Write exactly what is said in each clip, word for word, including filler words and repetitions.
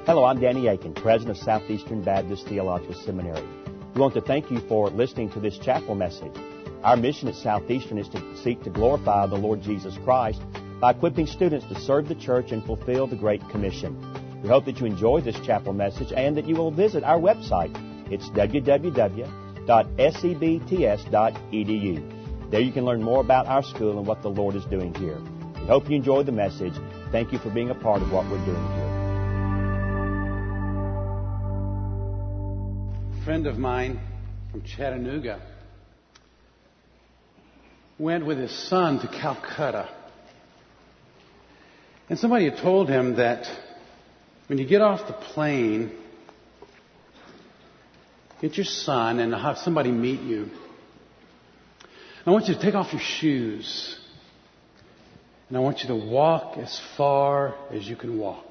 Hello, I'm Danny Aiken, President of Southeastern Baptist Theological Seminary. We want to thank you for listening to this chapel message. Our mission at Southeastern is to seek to glorify the Lord Jesus Christ by equipping students to serve the church and fulfill the Great Commission. We hope that you enjoy this chapel message and that you will visit our website. It's w w w dot s e b t s dot e d u. There you can learn more about our school and what the Lord is doing here. We hope you enjoy the message. Thank you for being a part of what we're doing here. A friend of mine from Chattanooga went with his son to Calcutta. And somebody had told him that when you get off the plane, get your son and have somebody meet you. I want you to take off your shoes. And I want you to walk as far as you can walk.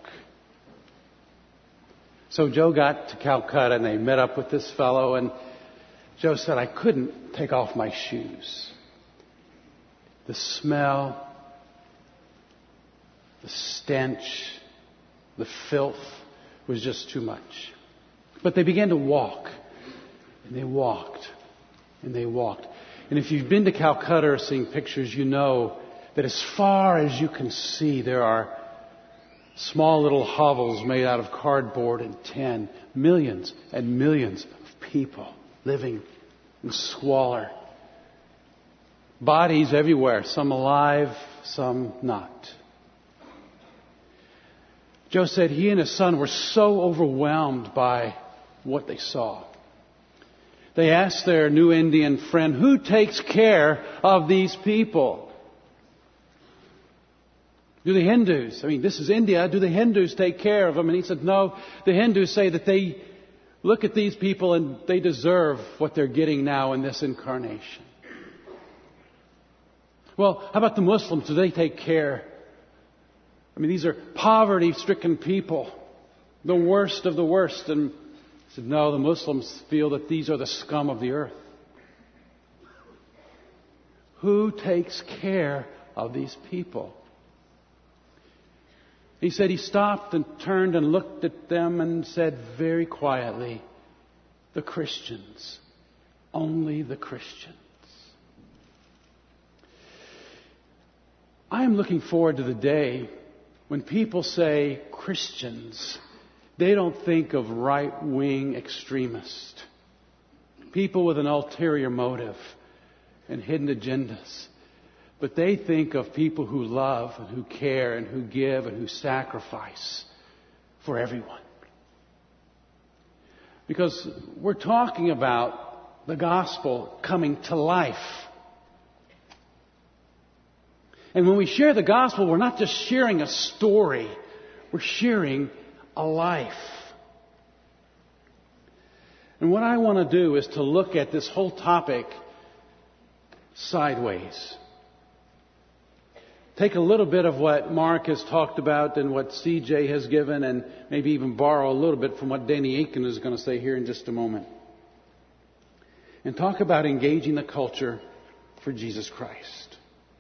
So Joe got to Calcutta and they met up with this fellow, and Joe said, I couldn't take off my shoes. The smell, the stench, the filth was just too much. But they began to walk, and they walked, and they walked. And if you've been to Calcutta or seen pictures, you know that as far as you can see, there are small little hovels made out of cardboard and tin. Millions and millions of people living in squalor. Bodies everywhere, some alive, some not. Joe said he and his son were so overwhelmed by what they saw. They asked their new Indian friend, who takes care of these people? Do the Hindus? I mean, this is India. Do the Hindus take care of them? And he said, no, the Hindus say that they look at these people and they deserve what they're getting now in this incarnation. Well, how about the Muslims? Do they take care? I mean, these are poverty-stricken people, the worst of the worst. And he said, no, the Muslims feel that these are the scum of the earth. Who takes care of these people? He said he stopped and turned and looked at them and said very quietly, the Christians, only the Christians. I am looking forward to the day when people say Christians, they don't think of right-wing extremists, people with an ulterior motive and hidden agendas. But they think of people who love and who care and who give and who sacrifice for everyone. Because we're talking about the gospel coming to life. And when we share the gospel, we're not just sharing a story. We're sharing a life. And what I want to do is to look at this whole topic sideways. Take a little bit of what Mark has talked about and what C J has given, and maybe even borrow a little bit from what Danny Aiken is going to say here in just a moment. And talk about engaging the culture for Jesus Christ.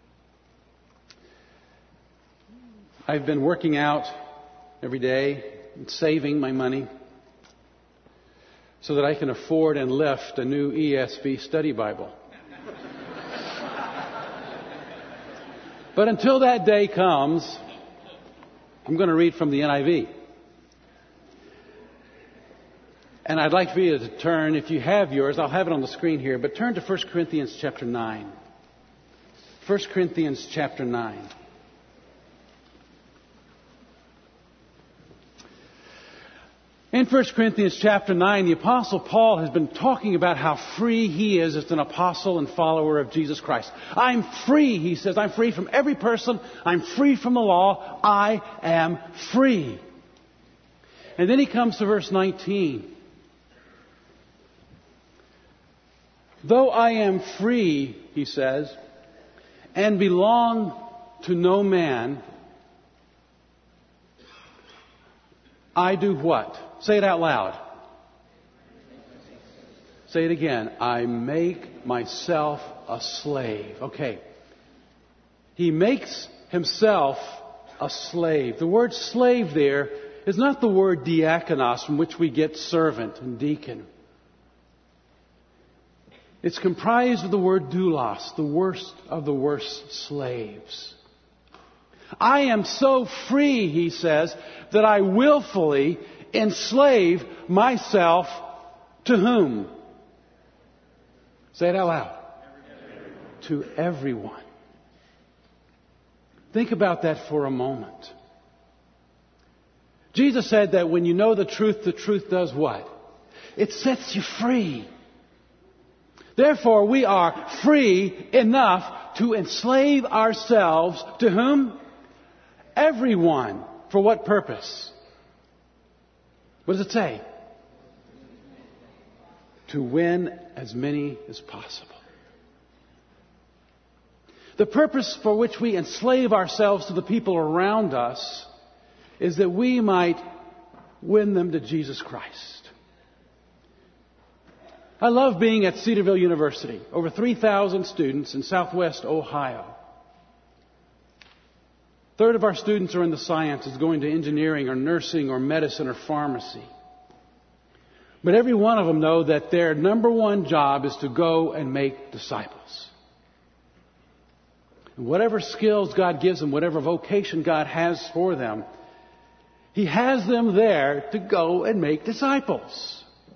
I've been working out every day and saving my money so that I can afford and lift a new E S V study Bible. But until that day comes, I'm going to read from the N I V. And I'd like for you to turn, if you have yours, I'll have it on the screen here, but turn to First Corinthians chapter nine. First Corinthians chapter nine. In First Corinthians chapter nine, the Apostle Paul has been talking about how free he is as an apostle and follower of Jesus Christ. I'm free, he says. I'm free from every person. I'm free from the law. I am free. And then he comes to verse nineteen. Though I am free, he says, and belong to no man, I do what? Say it out loud. Say it again. I make myself a slave. Okay. He makes himself a slave. The word slave there is not the word diakonos, from which we get servant and deacon. It's comprised of the word doulos, the worst of the worst slaves. I am so free, he says, that I willfully enslave myself to whom? Say it out loud. Everyone. To everyone. Think about that for a moment. Jesus said that when you know the truth, the truth does what? It sets you free. Therefore, we are free enough to enslave ourselves to whom? Everyone. For what purpose? What does it say? To win as many as possible. The purpose for which we enslave ourselves to the people around us is that we might win them to Jesus Christ. I love being at Cedarville University. Over three thousand students in Southwest Ohio. A third of our students are in the sciences, going to engineering or nursing or medicine or pharmacy. But every one of them know that their number one job is to go and make disciples. And whatever skills God gives them, whatever vocation God has for them, He has them there to go and make disciples.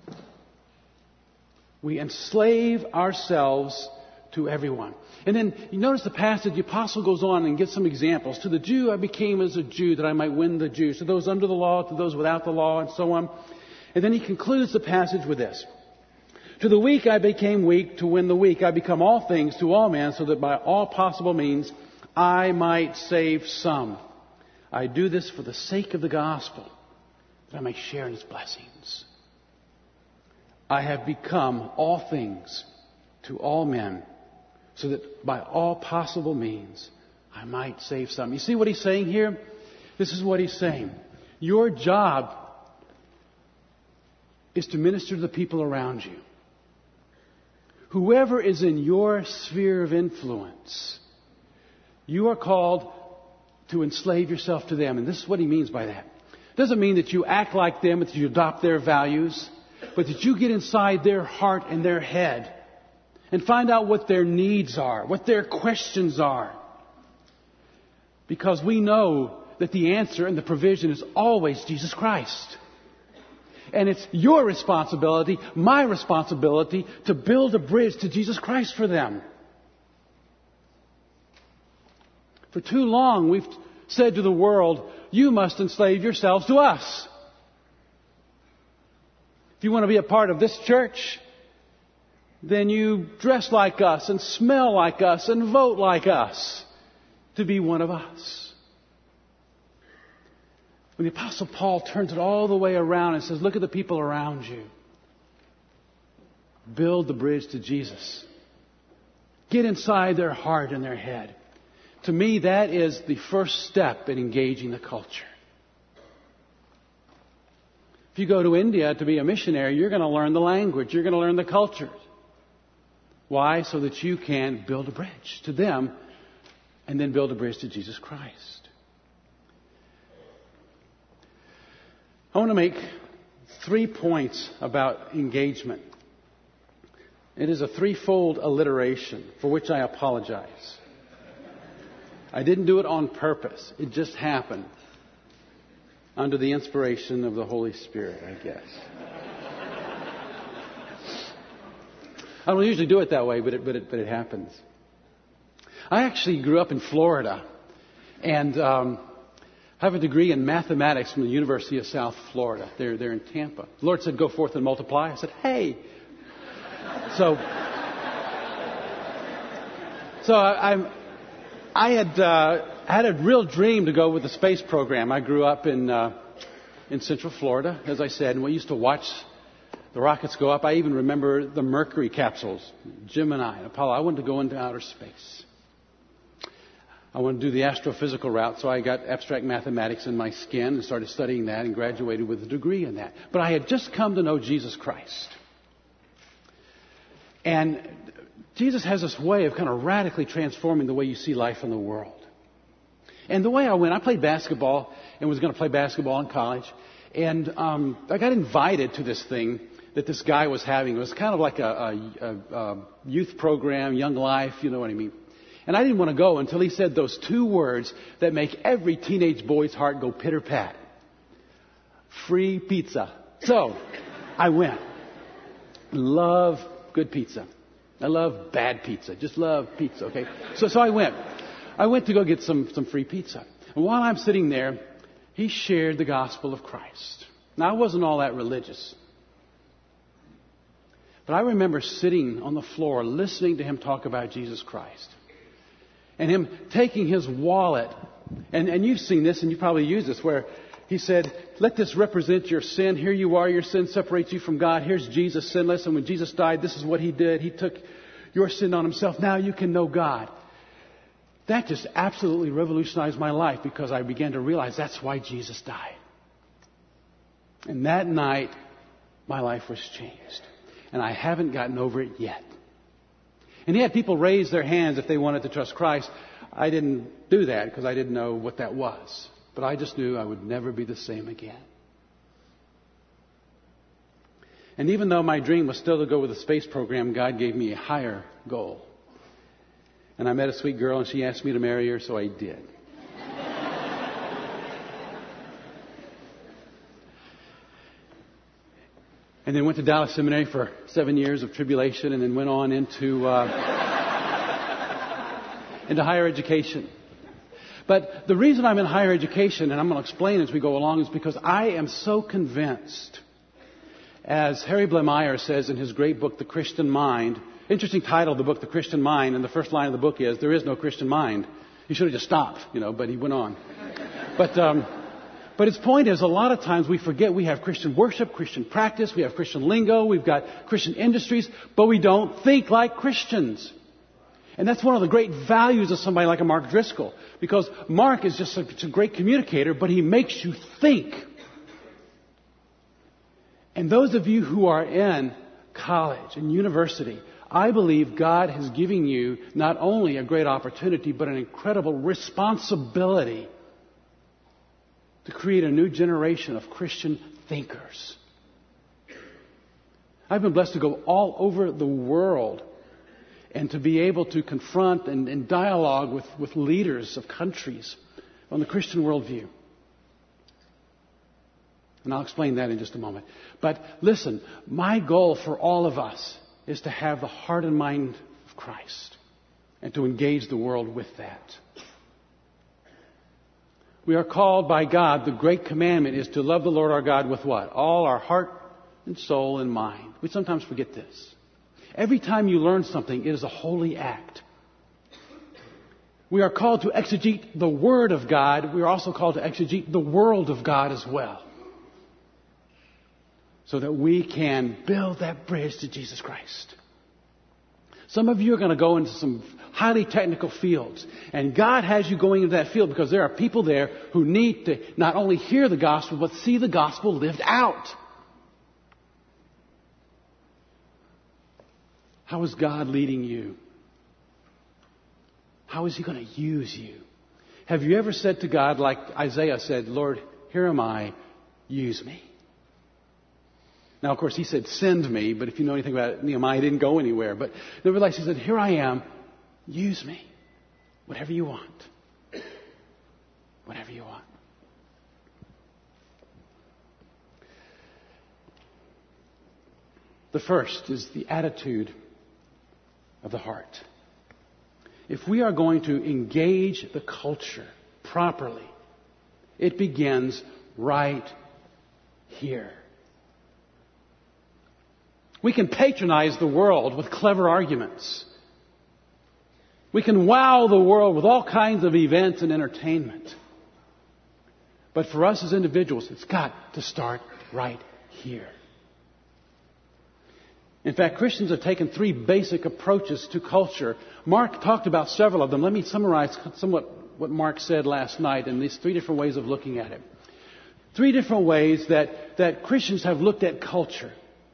We enslave ourselves to everyone. And then you notice the passage, the apostle goes on and gives some examples. To the Jew I became as a Jew that I might win the Jews. To those under the law, to those without the law, and so on. And then he concludes the passage with this. To the weak I became weak to win the weak. I become all things to all men so that by all possible means I might save some. I do this for the sake of the gospel, that I may share in its blessings. I have become all things to all men so that by all possible means I might save some. You see what he's saying here? This is what he's saying. Your job is to minister to the people around you. Whoever is in your sphere of influence, you are called to enslave yourself to them. And this is what he means by that. It doesn't mean that you act like them, that you adopt their values, but that you get inside their heart and their head and find out what their needs are, what their questions are. Because we know that the answer and the provision is always Jesus Christ. And it's your responsibility, my responsibility, to build a bridge to Jesus Christ for them. For too long we've said to the world, you must enslave yourselves to us. If you want to be a part of this church, then you dress like us and smell like us and vote like us to be one of us. When the Apostle Paul turns it all the way around and says, look at the people around you. Build the bridge to Jesus. Get inside their heart and their head. To me, that is the first step in engaging the culture. If you go to India to be a missionary, you're going to learn the language. You're going to learn the culture. Why? So that you can build a bridge to them and then build a bridge to Jesus Christ. I want to make three points about engagement. It is a threefold alliteration for which I apologize. I didn't do it on purpose. It just happened. Under the inspiration of the Holy Spirit, I guess. I don't usually do it that way, but it, but it, but it happens. I actually grew up in Florida and um, have a degree in mathematics from the University of South Florida. They're, they're in Tampa. The Lord said, go forth and multiply. I said, hey. So, so I, I'm, I had... Uh, I had a real dream to go with the space program. I grew up in uh, in Central Florida, as I said, and we used to watch the rockets go up. I even remember the Mercury capsules, Gemini and Apollo. I wanted to go into outer space. I wanted to do the astrophysical route, so I got abstract mathematics in my skin and started studying that and graduated with a degree in that. But I had just come to know Jesus Christ. And Jesus has this way of kind of radically transforming the way you see life in the world. And the way I went, I played basketball and was going to play basketball in college. And um, I got invited to this thing that this guy was having. It was kind of like a, a, a youth program, Young Life, you know what I mean. And I didn't want to go until he said those two words that make every teenage boy's heart go pitter-pat. Free pizza. So, I went. Love good pizza. I love bad pizza. Just love pizza, okay? So, so I went. I went to go get some, some free pizza. And while I'm sitting there, he shared the gospel of Christ. Now, I wasn't all that religious. But I remember sitting on the floor listening to him talk about Jesus Christ. And him taking his wallet. And, and you've seen this and you probably use this where he said, let this represent your sin. Here you are. Your sin separates you from God. Here's Jesus sinless. And when Jesus died, this is what he did. He took your sin on himself. Now you can know God. That just absolutely revolutionized my life because I began to realize that's why Jesus died. And that night, my life was changed. And I haven't gotten over it yet. And he had people raise their hands if they wanted to trust Christ. I didn't do that because I didn't know what that was. But I just knew I would never be the same again. And even though my dream was still to go with the space program, God gave me a higher goal. And I met a sweet girl and she asked me to marry her, so I did. And then went to Dallas Seminary for seven years of tribulation and then went on into, uh, into higher education. But the reason I'm in higher education, and I'm going to explain as we go along, is because I am so convinced, as Harry Blemeyer says in his great book, The Christian Mind. Interesting title of the book, The Christian Mind, and the first line of the book is, there is no Christian mind. He should have just stopped, you know, but he went on. But, um, but his point is, a lot of times we forget we have Christian worship, Christian practice, we have Christian lingo, we've got Christian industries, but we don't think like Christians. And that's one of the great values of somebody like a Mark Driscoll. Because Mark is just such a great communicator, but he makes you think. And those of you who are in college and university, I believe God has given you not only a great opportunity, but an incredible responsibility to create a new generation of Christian thinkers. I've been blessed to go all over the world and to be able to confront and, and dialogue with, with leaders of countries on the Christian worldview. And I'll explain that in just a moment. But listen, my goal for all of us is to have the heart and mind of Christ and to engage the world with that. We are called by God, the great commandment is to love the Lord our God with what? All our heart and soul and mind. We sometimes forget this. Every time you learn something, it is a holy act. We are called to exegete the Word of God. We are also called to exegete the world of God as well. So that we can build that bridge to Jesus Christ. Some of you are going to go into some highly technical fields. And God has you going into that field because there are people there who need to not only hear the gospel, but see the gospel lived out. How is God leading you? How is He going to use you? Have you ever said to God, like Isaiah said, Lord, here am I, use me? Now, of course, he said, send me, but if you know anything about it, Nehemiah didn't go anywhere. But nevertheless, he said, here I am, use me. Whatever you want. Whatever you want. The first is the attitude of the heart. If we are going to engage the culture properly, it begins right here. We can patronize the world with clever arguments. We can wow the world with all kinds of events and entertainment. But for us as individuals, it's got to start right here. In fact, Christians have taken three basic approaches to culture. Mark talked about several of them. Let me summarize somewhat what Mark said last night in these three different ways of looking at it. Three different ways that, that Christians have looked at culture.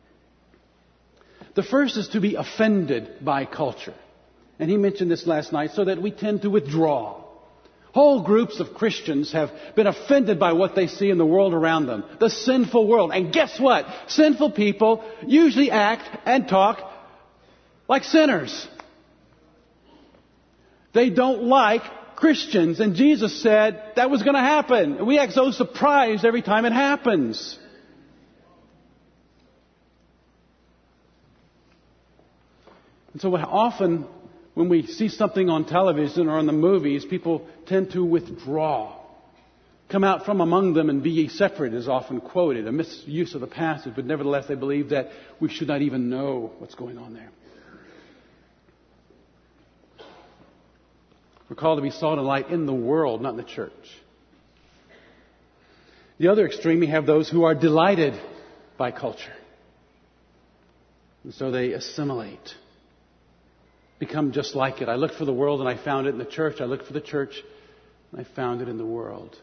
The first is to be offended by culture. And he mentioned this last night, so that we tend to withdraw. Whole groups of Christians have been offended by what they see in the world around them. The sinful world. And guess what? Sinful people usually act and talk like sinners. They don't like Christians. And Jesus said that was going to happen. And we act so surprised every time it happens. And so often when we see something on television or in the movies, people tend to withdraw. Come out from among them and be ye separate is often quoted, a misuse of the passage, but nevertheless they believe that we should not even know what's going on there. We're called to be salt and light in the world, not in the church. The other extreme, you have those who are delighted by culture. And so they assimilate. Become just like it. I looked for the world and I found it in the church. I looked for the church and I found it in the world.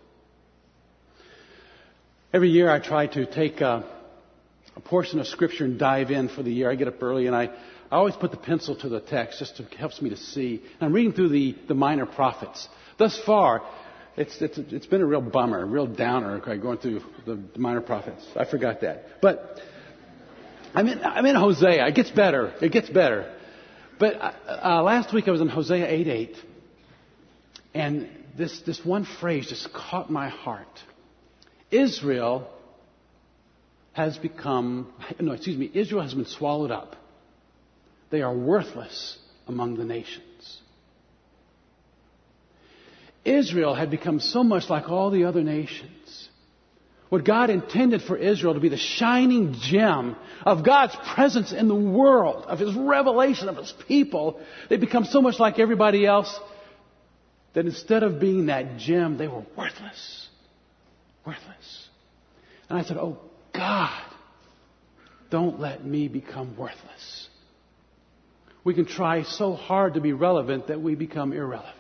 Every year I try to take a, a portion of Scripture and dive in for the year. I get up early and I, I always put the pencil to the text just to helps me to see. And I'm reading through the, the minor prophets. Thus far, it's, it's, it's been a real bummer, a real downer going through the minor prophets. I forgot that. But I'm in, I'm in Hosea. It gets better. It gets better. But uh, last week I was in Hosea eight eight, and this, this one phrase just caught my heart. Israel has become, no, excuse me, Israel has been swallowed up. They are worthless among the nations. Israel had become so much like all the other nations. What God intended for Israel to be the shining gem of God's presence in the world, of His revelation of His people, they become so much like everybody else that instead of being that gem, they were worthless. Worthless. And I said, oh God, don't let me become worthless. We can try so hard to be relevant that we become irrelevant.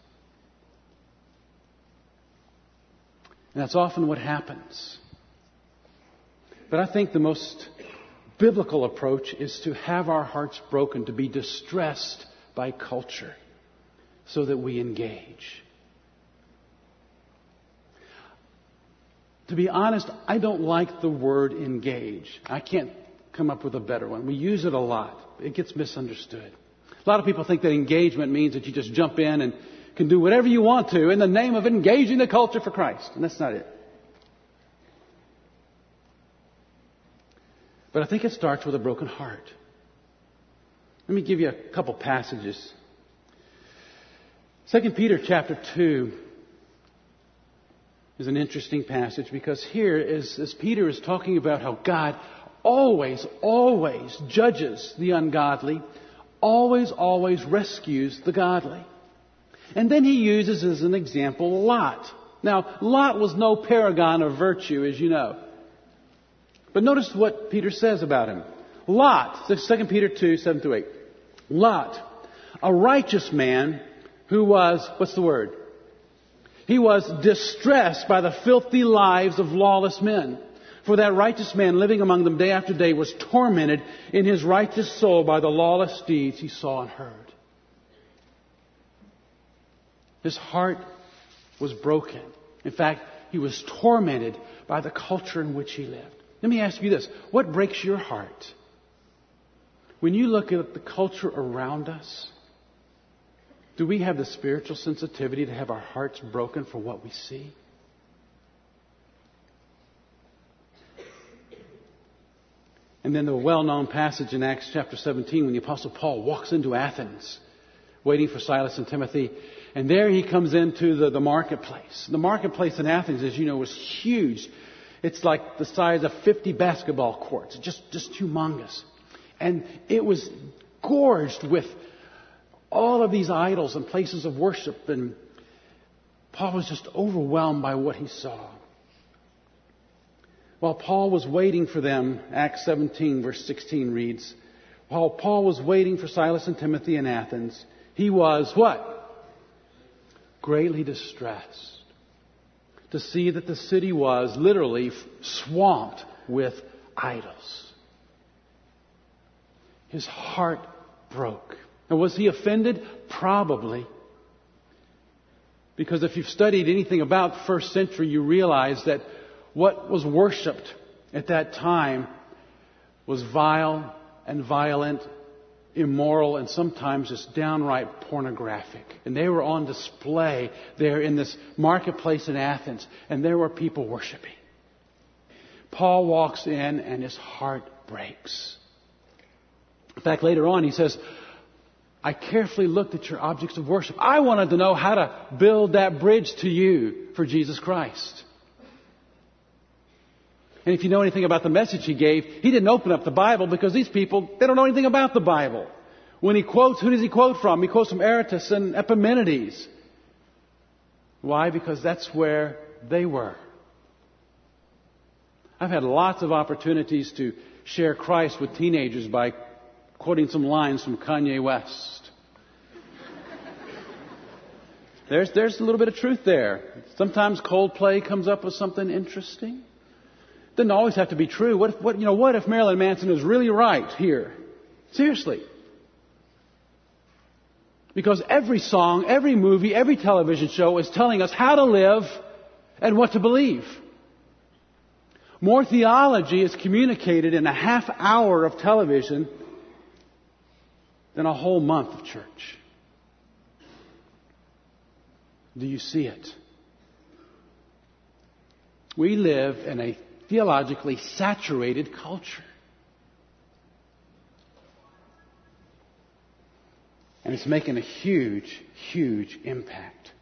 And that's often what happens. But I think the most biblical approach is to have our hearts broken, to be distressed by culture so that we engage. To be honest, I don't like the word engage. I can't come up with a better one. We use it a lot. It gets misunderstood. A lot of people think that engagement means that you just jump in and can do whatever you want to in the name of engaging the culture for Christ. And that's not it. But I think it starts with a broken heart. Let me give you a couple passages. Second Peter chapter two is an interesting passage because here is, as Peter is talking about how God always, always judges the ungodly, always, always rescues the godly. And then he uses as an example Lot. Now, Lot was no paragon of virtue, as you know. But notice what Peter says about him. Lot, Second Peter two, seven through eight. Lot, a righteous man who was, what's the word? He was distressed by the filthy lives of lawless men. For that righteous man living among them day after day was tormented in his righteous soul by the lawless deeds he saw and heard. His heart was broken. In fact, he was tormented by the culture in which he lived. Let me ask you this. What breaks your heart? When you look at the culture around us, do we have the spiritual sensitivity to have our hearts broken for what we see? And then the well-known passage in Acts chapter seventeen when the Apostle Paul walks into Athens waiting for Silas and Timothy. And there he comes into the, the marketplace. The marketplace in Athens, as you know, was huge. It's like the size of fifty basketball courts. Just, just humongous. And it was gorged with all of these idols and places of worship. And Paul was just overwhelmed by what he saw. While Paul was waiting for them, Acts seventeen verse sixteen reads, while Paul was waiting for Silas and Timothy in Athens, he was what? Greatly distressed to see that the city was literally swamped with idols. His heart broke. And was he offended? Probably. Because if you've studied anything about the first century, you realize that what was worshipped at that time was vile and violent, immoral, and sometimes just downright pornographic. And they were on display there in this marketplace in Athens, and there were people worshiping. Paul walks in and his heart breaks. In fact, later on he says, I carefully looked at your objects of worship. I wanted to know how to build that bridge to you for Jesus Christ. And if you know anything about the message he gave, he didn't open up the Bible because these people, they don't know anything about the Bible. When he quotes, who does he quote from? He quotes from Aratus and Epimenides. Why? Because that's where they were. I've had lots of opportunities to share Christ with teenagers by quoting some lines from Kanye West. There's, there's a little bit of truth there. Sometimes Coldplay comes up with something interesting. Doesn't always have to be true. What if, what, you know, what if Marilyn Manson is really right here? Seriously. Because every song, every movie, every television show is telling us how to live and what to believe. More theology is communicated in a half hour of television than a whole month of church. Do you see it? We live in a theologically saturated culture. And it's making a huge, huge impact.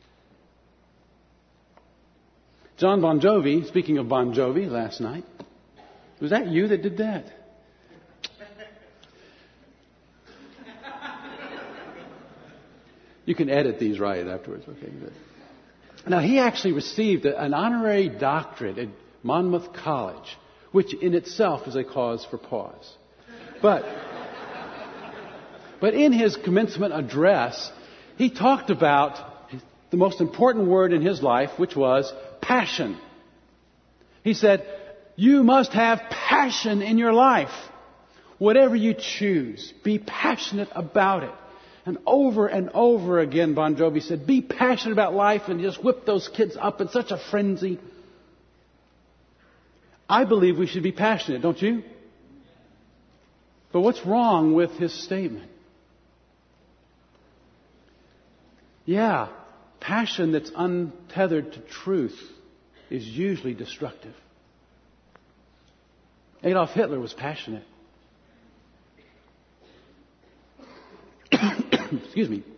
John Bon Jovi, speaking of Bon Jovi last night, was that you that did that? You can edit these right afterwards. Okay, good. Now, he actually received an honorary doctorate at Monmouth College, which in itself is a cause for pause. But, but in his commencement address, he talked about the most important word in his life, which was passion. He said, you must have passion in your life. Whatever you choose, be passionate about it. And over and over again, Bon Jovi said, be passionate about life, and just whip those kids up in such a frenzy. I believe we should be passionate, don't you? But what's wrong with his statement? Yeah, passion that's untethered to truth is usually destructive. Adolf Hitler was passionate. Excuse me.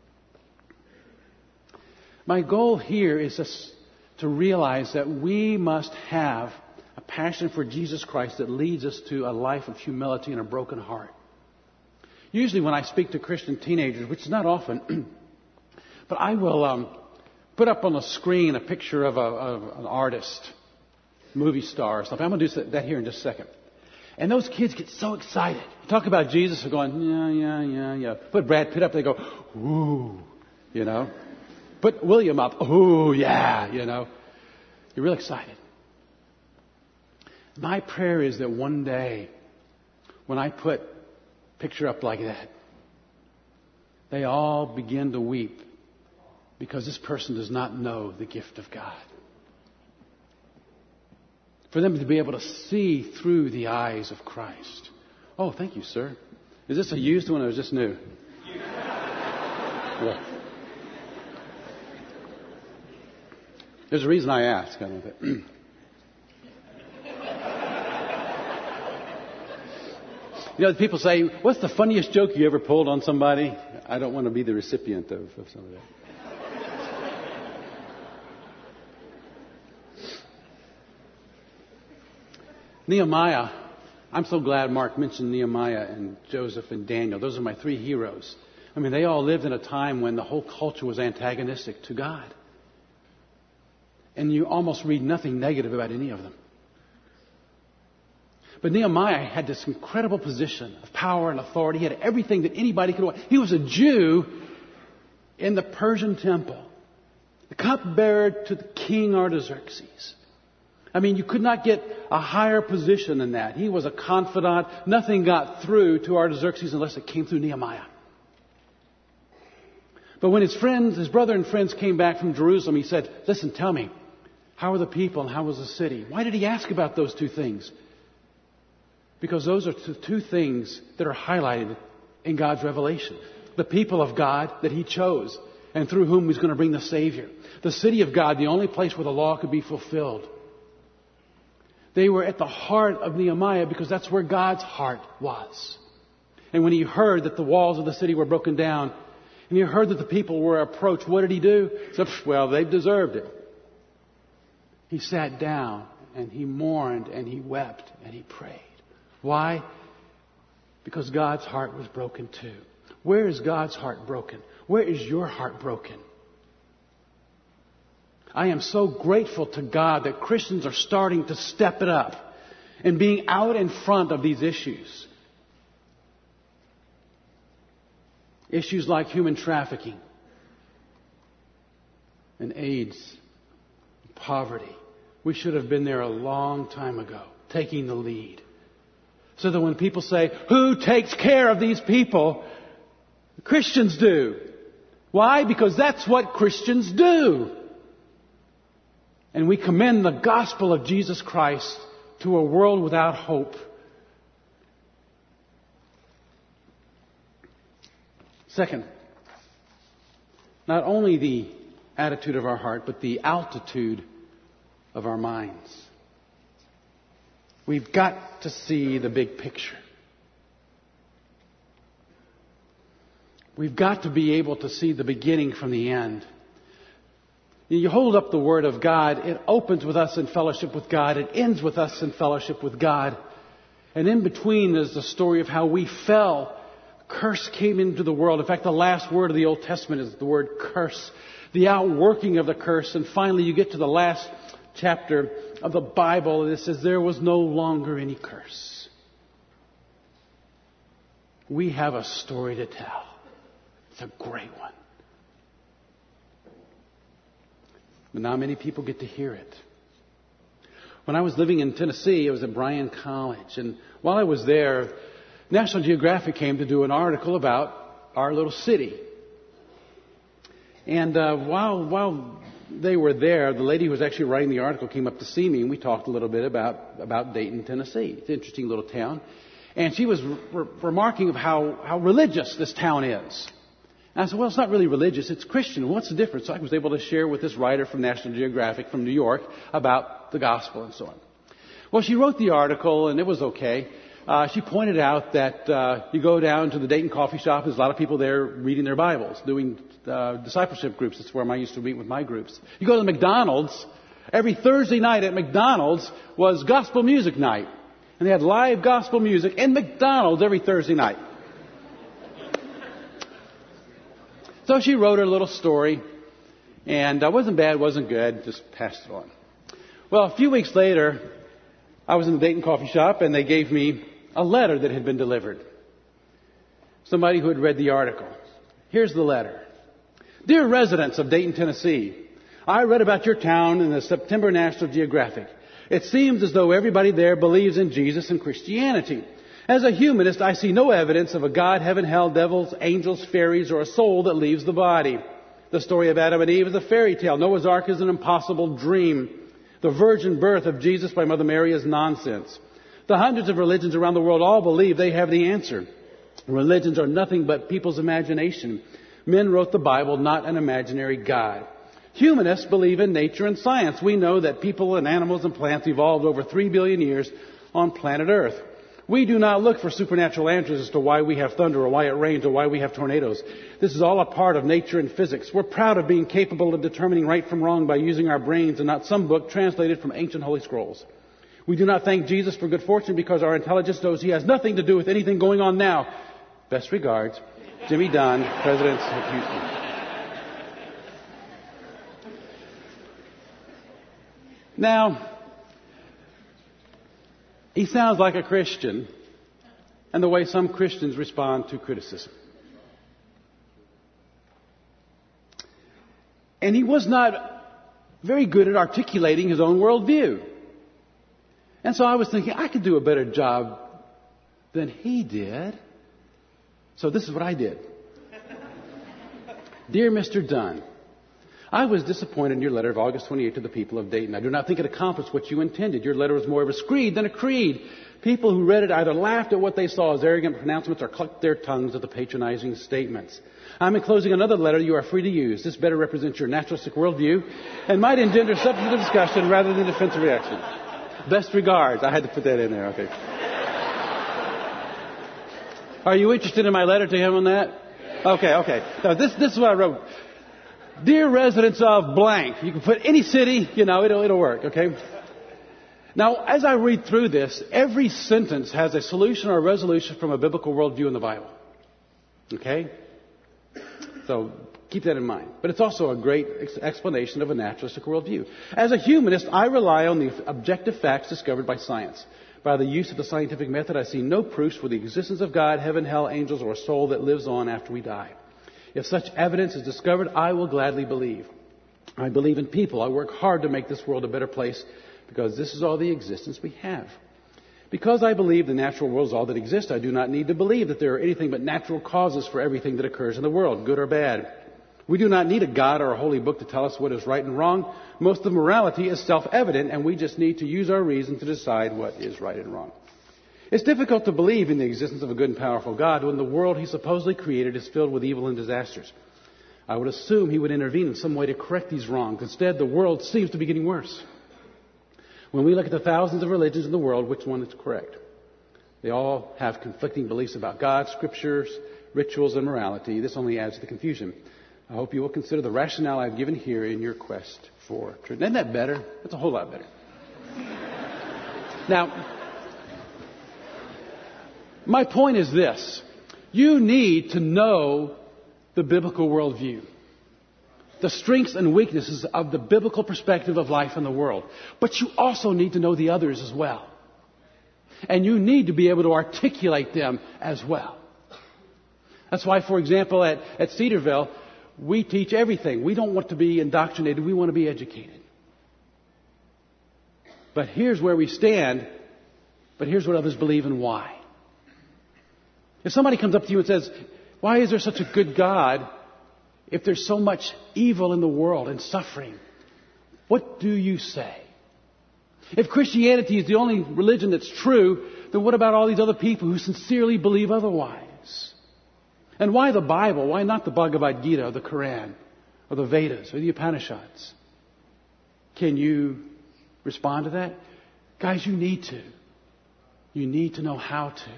My goal here is just to realize that we must have a passion for Jesus Christ that leads us to a life of humility and a broken heart. Usually when I speak to Christian teenagers, which is not often, but I will um, put up on the screen a picture of, a, of an artist, movie star or something. I'm going to do that here in just a second. And those kids get so excited. Talk about Jesus, they're going, yeah, yeah, yeah, yeah. Put Brad Pitt up, they go, ooh, you know. Put William up, ooh, yeah, you know. You're real excited. My prayer is that one day, when I put picture up like that, they all begin to weep because this person does not know the gift of God. For them to be able to see through the eyes of Christ. Oh, thank you, sir. Is this a used one or is this new? Yeah. There's a reason I ask. I don't think. You know, people say, what's the funniest joke you ever pulled on somebody? I don't want to be the recipient of, of some of that. Nehemiah, I'm so glad Mark mentioned Nehemiah and Joseph and Daniel. Those are my three heroes. I mean, they all lived in a time when the whole culture was antagonistic to God. And you almost read nothing negative about any of them. But Nehemiah had this incredible position of power and authority. He had everything that anybody could want. He was a Jew in the Persian temple, the cupbearer to the king Artaxerxes. I mean, you could not get a higher position than that. He was a confidant. Nothing got through to Artaxerxes unless it came through Nehemiah. But when his friends, his brother and friends came back from Jerusalem, he said, listen, tell me, how are the people and how was the city? Why did he ask about those two things? Because those are the two things that are highlighted in God's revelation. The people of God that he chose and through whom he's going to bring the Savior. The city of God, the only place where the law could be fulfilled. They were at the heart of Nehemiah because that's where God's heart was. And when he heard that the walls of the city were broken down and he heard that the people were approached, what did he do? He said, well, they've deserved it. He sat down and he mourned and he wept and he prayed. Why? Because God's heart was broken too. Where is God's heart broken? Where is your heart broken? I am so grateful to God that Christians are starting to step it up and being out in front of these issues. Issues like human trafficking and AIDS, poverty. We should have been there a long time ago, taking the lead. So that when people say, who takes care of these people? Christians do. Why? Because that's what Christians do. And we commend the gospel of Jesus Christ to a world without hope. Second, not only the attitude of our heart, but the altitude of our minds. We've got to see the big picture. We've got to be able to see the beginning from the end. You hold up the Word of God, it opens with us in fellowship with God, it ends with us in fellowship with God. And in between is the story of how we fell. Curse came into the world. In fact, the last word of the Old Testament is the word curse. The outworking of the curse. And finally you get to the last chapter of the Bible and it says there was no longer any curse. We have a story to tell. It's a great one. But not many people get to hear it. When I was living in Tennessee, I was at Bryan College. And while I was there, National Geographic came to do an article about our little city. And uh, while while they were there, the lady who was actually writing the article came up to see me, and we talked a little bit about, about Dayton, Tennessee. It's an interesting little town. And she was re- remarking of how, how religious this town is. And I said, well, it's not really religious, it's Christian. What's the difference? So I was able to share with this writer from National Geographic from New York about the gospel and so on. Well, she wrote the article, and it was okay. Uh, she pointed out that uh, you go down to the Dayton coffee shop, there's a lot of people there reading their Bibles, doing uh, discipleship groups. That's where I used to meet with my groups. You go to the McDonald's, every Thursday night at McDonald's was gospel music night. And they had live gospel music in McDonald's every Thursday night. So she wrote her little story, and it uh, wasn't bad, wasn't good, just passed it on. Well, a few weeks later, I was in the Dayton coffee shop, and they gave me a letter that had been delivered. Somebody who had read the article. Here's the letter. Dear residents of Dayton, Tennessee, I read about your town in the September National Geographic. It seems as though everybody there believes in Jesus and Christianity. As a humanist, I see no evidence of a God, heaven, hell, devils, angels, fairies, or a soul that leaves the body. The story of Adam and Eve is a fairy tale. Noah's Ark is an impossible dream. The virgin birth of Jesus by Mother Mary is nonsense. The hundreds of religions around the world all believe they have the answer. Religions are nothing but people's imagination. Men wrote the Bible, not an imaginary God. Humanists believe in nature and science. We know that people and animals and plants evolved over three billion years on planet Earth. We do not look for supernatural answers as to why we have thunder or why it rains or why we have tornadoes. This is all a part of nature and physics. We're proud of being capable of determining right from wrong by using our brains and not some book translated from ancient holy scrolls. We do not thank Jesus for good fortune because our intelligence knows he has nothing to do with anything going on now. Best regards, Jimmy Dunn, President of Houston. Now, he sounds like a Christian and the way some Christians respond to criticism. And he was not very good at articulating his own worldview. And so I was thinking, I could do a better job than he did. So this is what I did. Dear Mister Dunn, I was disappointed in your letter of August twenty-eighth to the people of Dayton. I do not think it accomplished what you intended. Your letter was more of a screed than a creed. People who read it either laughed at what they saw as arrogant pronouncements or clucked their tongues at the patronizing statements. I'm enclosing another letter you are free to use. This better represents your naturalistic worldview and might engender substantive discussion rather than defensive reaction. Best regards. I had to put that in there. Okay. Are you interested in my letter to him on that? Okay, okay. Now this, this is what I wrote. Dear residents of blank. You can put any city, you know, it'll, it'll work, okay? Now, as I read through this, every sentence has a solution or a resolution from a biblical worldview in the Bible. Okay? So, keep that in mind. But it's also a great ex- explanation of a naturalistic worldview. As a humanist, I rely on the objective facts discovered by science. By the use of the scientific method, I see no proofs for the existence of God, heaven, hell, angels, or a soul that lives on after we die. If such evidence is discovered, I will gladly believe. I believe in people. I work hard to make this world a better place because this is all the existence we have. Because I believe the natural world is all that exists, I do not need to believe that there are anything but natural causes for everything that occurs in the world, good or bad. We do not need a God or a holy book to tell us what is right and wrong. Most of morality is self-evident, and we just need to use our reason to decide what is right and wrong. It's difficult to believe in the existence of a good and powerful God when the world He supposedly created is filled with evil and disasters. I would assume He would intervene in some way to correct these wrongs. Instead, the world seems to be getting worse. When we look at the thousands of religions in the world, which one is correct? They all have conflicting beliefs about God, scriptures, rituals, and morality. This only adds to the confusion. I hope you will consider the rationale I've given here in your quest for truth. Isn't that better? That's a whole lot better. Now, my point is this. You need to know the biblical worldview, the strengths and weaknesses of the biblical perspective of life in the world. But you also need to know the others as well. And you need to be able to articulate them as well. That's why, for example, at, at Cedarville, we teach everything. We don't want to be indoctrinated. We want to be educated. But here's where we stand. But here's what others believe and why. If somebody comes up to you and says, why is there such a good God if there's so much evil in the world and suffering? What do you say? If Christianity is the only religion that's true, then what about all these other people who sincerely believe otherwise? And why the Bible? Why not the Bhagavad Gita or the Quran or the Vedas or the Upanishads? Can you respond to that? Guys, you need to. You need to know how to.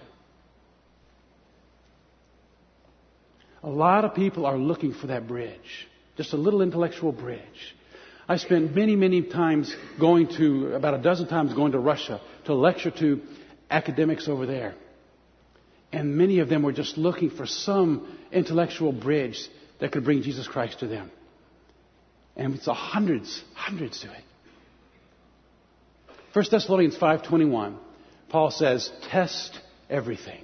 A lot of people are looking for that bridge. Just a little intellectual bridge. I spent many, many times going to, about a dozen times going to Russia to lecture to academics over there. And many of them were just looking for some intellectual bridge that could bring Jesus Christ to them. And it's a hundreds, hundreds to it. First Thessalonians five twenty-one, Paul says, test everything.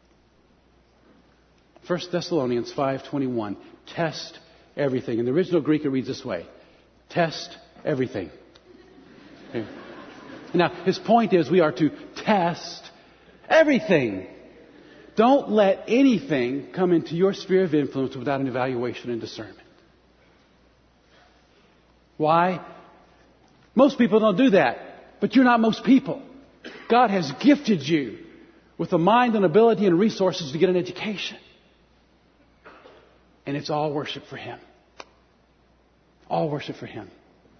First Thessalonians five twenty-one, test everything. In the original Greek it reads this way, test everything. Okay. Now, his point is we are to test everything. Don't let anything come into your sphere of influence without an evaluation and discernment. Why? Most people don't do that, but you're not most people. God has gifted you with the mind and ability and resources to get an education. And it's all worship for Him. All worship for Him.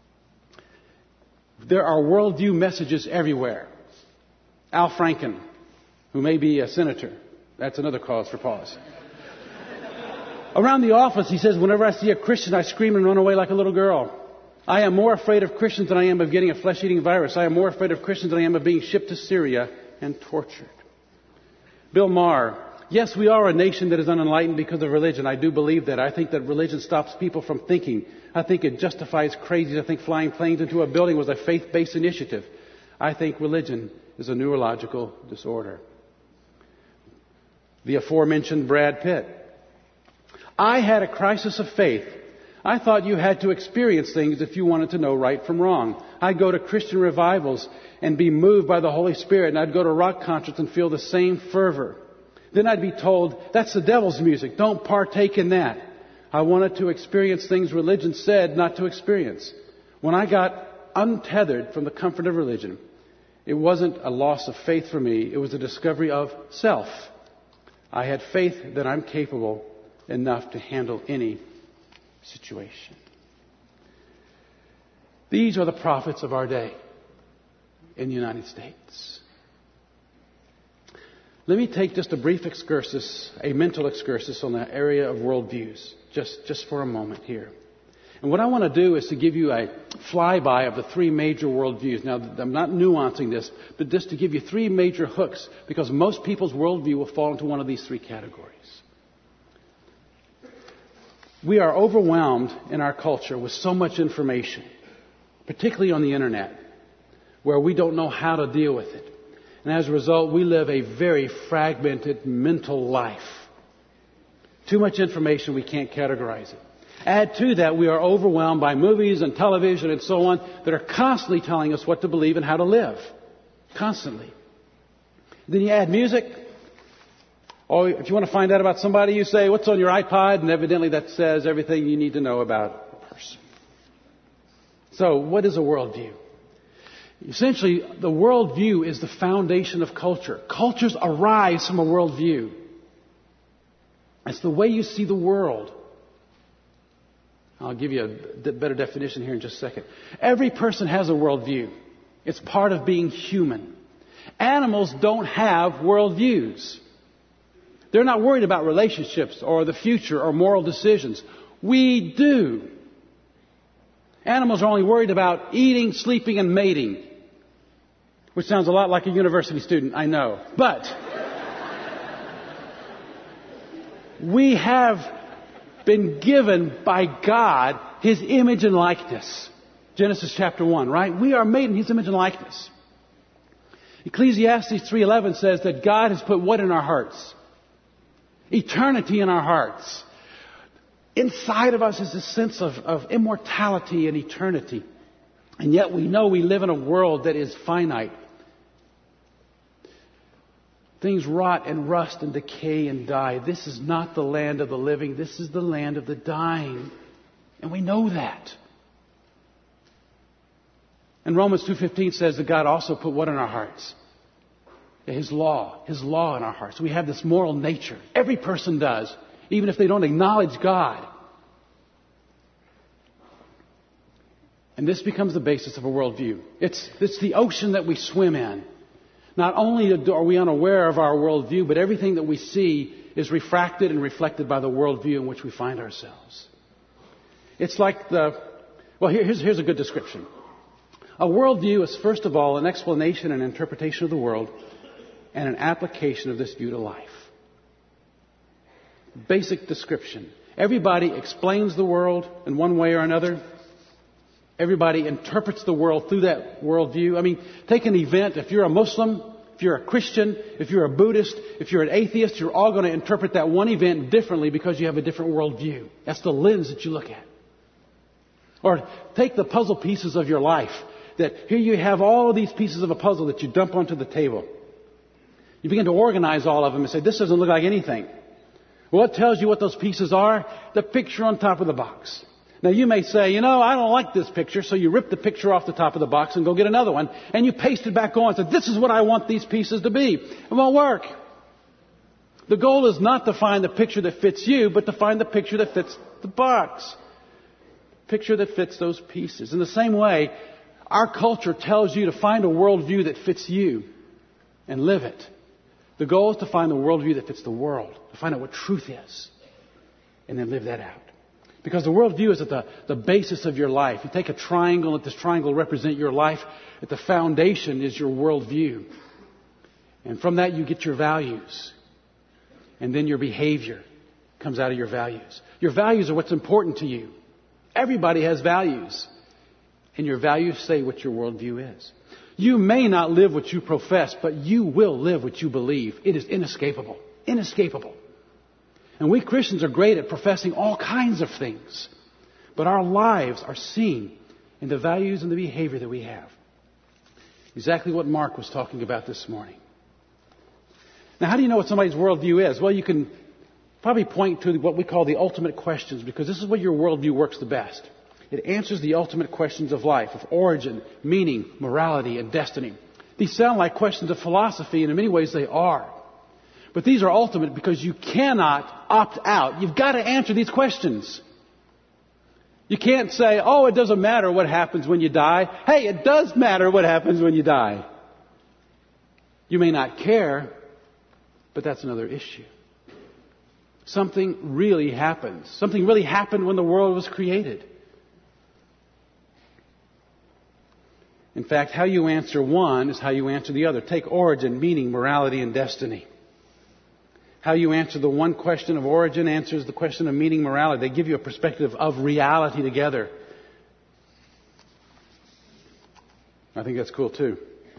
There are worldview messages everywhere. Al Franken, who may be a senator. That's another cause for pause. Around the office, he says, whenever I see a Christian, I scream and run away like a little girl. I am more afraid of Christians than I am of getting a flesh-eating virus. I am more afraid of Christians than I am of being shipped to Syria and tortured. Bill Maher, yes, we are a nation that is unenlightened because of religion. I do believe that. I think that religion stops people from thinking. I think it justifies crazies. I think flying planes into a building was a faith-based initiative. I think religion is a neurological disorder. The aforementioned Brad Pitt. I had a crisis of faith. I thought you had to experience things if you wanted to know right from wrong. I'd go to Christian revivals and be moved by the Holy Spirit, and I'd go to rock concerts and feel the same fervor. Then I'd be told, that's the devil's music. Don't partake in that. I wanted to experience things religion said not to experience. When I got untethered from the comfort of religion, it wasn't a loss of faith for me. It was a discovery of self. I had faith that I'm capable enough to handle any situation. These are the prophets of our day in the United States. Let me take just a brief excursus, a mental excursus on the area of worldviews, just, just for a moment here. And what I want to do is to give you a flyby of the three major worldviews. Now, I'm not nuancing this, but just to give you three major hooks, because most people's worldview will fall into one of these three categories. We are overwhelmed in our culture with so much information, particularly on the internet, where we don't know how to deal with it. And as a result, we live a very fragmented mental life. Too much information, we can't categorize it. Add to that, we are overwhelmed by movies and television and so on that are constantly telling us what to believe and how to live. Constantly. Then you add music. Or if you want to find out about somebody, you say, what's on your iPod? And evidently that says everything you need to know about a person. So, what is a worldview? Essentially, the worldview is the foundation of culture. Cultures arise from a worldview. It's the way you see the world. I'll give you a better definition here in just a second. Every person has a worldview. It's part of being human. Animals don't have worldviews. They're not worried about relationships or the future or moral decisions. We do. Animals are only worried about eating, sleeping, and mating. Which sounds a lot like a university student, I know. But we have been given by God His image and likeness. Genesis chapter one, right? We are made in His image and likeness. Ecclesiastes three eleven says that God has put what in our hearts? Eternity in our hearts. Inside of us is a sense of, of immortality and eternity. And yet we know we live in a world that is finite. Things rot and rust and decay and die. This is not the land of the living. This is the land of the dying. And we know that. And Romans two fifteen says that God also put what in our hearts? His law. His law in our hearts. We have this moral nature. Every person does, even if they don't acknowledge God. And this becomes the basis of a worldview. It's, it's the ocean that we swim in. Not only are we unaware of our worldview, but everything that we see is refracted and reflected by the worldview in which we find ourselves. It's like the... Well, here, here's, here's a good description. A worldview is, first of all, an explanation and interpretation of the world and an application of this view to life. Basic description. Everybody explains the world in one way or another. Everybody interprets the world through that worldview. I mean, take an event. If you're a Muslim, if you're a Christian, if you're a Buddhist, if you're an atheist, you're all going to interpret that one event differently because you have a different worldview. That's the lens that you look at. Or take the puzzle pieces of your life. That here you have all of these pieces of a puzzle that you dump onto the table. You begin to organize all of them and say, this doesn't look like anything. Well, it tells you what those pieces are. The picture on top of the box. Now, you may say, you know, I don't like this picture, so you rip the picture off the top of the box and go get another one, and you paste it back on and say, this is what I want these pieces to be. It won't work. The goal is not to find the picture that fits you, but to find the picture that fits the box. Picture that fits those pieces. In the same way, our culture tells you to find a worldview that fits you and live it. The goal is to find the worldview that fits the world, to find out what truth is, and then live that out. Because the worldview is at the, the basis of your life. You take a triangle, let this triangle represent your life. At the foundation is your worldview. And from that you get your values. And then your behavior comes out of your values. Your values are what's important to you. Everybody has values. And your values say what your worldview is. You may not live what you profess, but you will live what you believe. It is inescapable. Inescapable. And we Christians are great at professing all kinds of things. But our lives are seen in the values and the behavior that we have. Exactly what Mark was talking about this morning. Now, how do you know what somebody's worldview is? Well, you can probably point to what we call the ultimate questions, because this is where your worldview works the best. It answers the ultimate questions of life, of origin, meaning, morality, and destiny. These sound like questions of philosophy, and in many ways they are. But these are ultimate because you cannot opt out. You've got to answer these questions. You can't say, oh, it doesn't matter what happens when you die. Hey, it does matter what happens when you die. You may not care, but that's another issue. Something really happens. Something really happened when the world was created. In fact, how you answer one is how you answer the other. Take origin, meaning, morality, and destiny. How you answer the one question of origin answers the question of meaning, morality. They give you a perspective of reality together. I think that's cool too.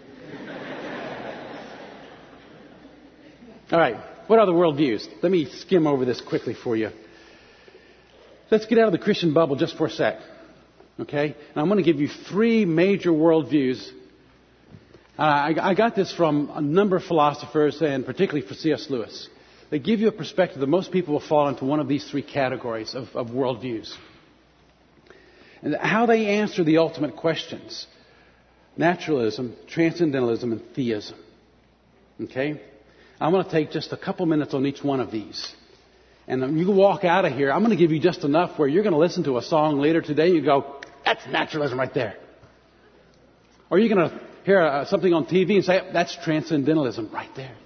All right. What are the worldviews? Let me skim over this quickly for you. Let's get out of the Christian bubble just for a sec. Okay? And I'm going to give you three major worldviews. Uh, I, I got this from a number of philosophers, and particularly for C S Lewis. They give you a perspective that most people will fall into one of these three categories of, of worldviews. And how they answer the ultimate questions. Naturalism, transcendentalism, and theism. Okay? I'm going to take just a couple minutes on each one of these. And when you walk out of here, I'm going to give you just enough where you're going to listen to a song later today and you go, that's naturalism right there. Or you're going to hear uh, something on T V and say, that's transcendentalism right there.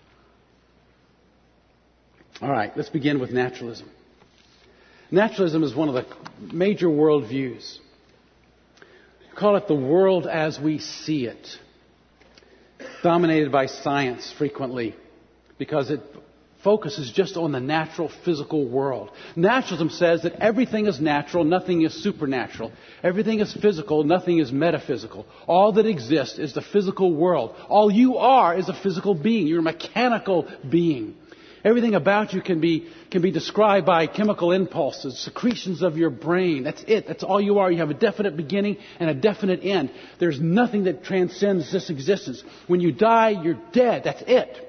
All right, let's begin with naturalism. Naturalism is one of the major worldviews. We call it the world as we see it. Dominated by science frequently because it focuses just on the natural physical world. Naturalism says that everything is natural, nothing is supernatural. Everything is physical, nothing is metaphysical. All that exists is the physical world. All you are is a physical being. You're a mechanical being. Everything about you can be can be described by chemical impulses, secretions of your brain. That's it. That's all you are. You have a definite beginning and a definite end. There's nothing that transcends this existence. When you die, you're dead. That's it.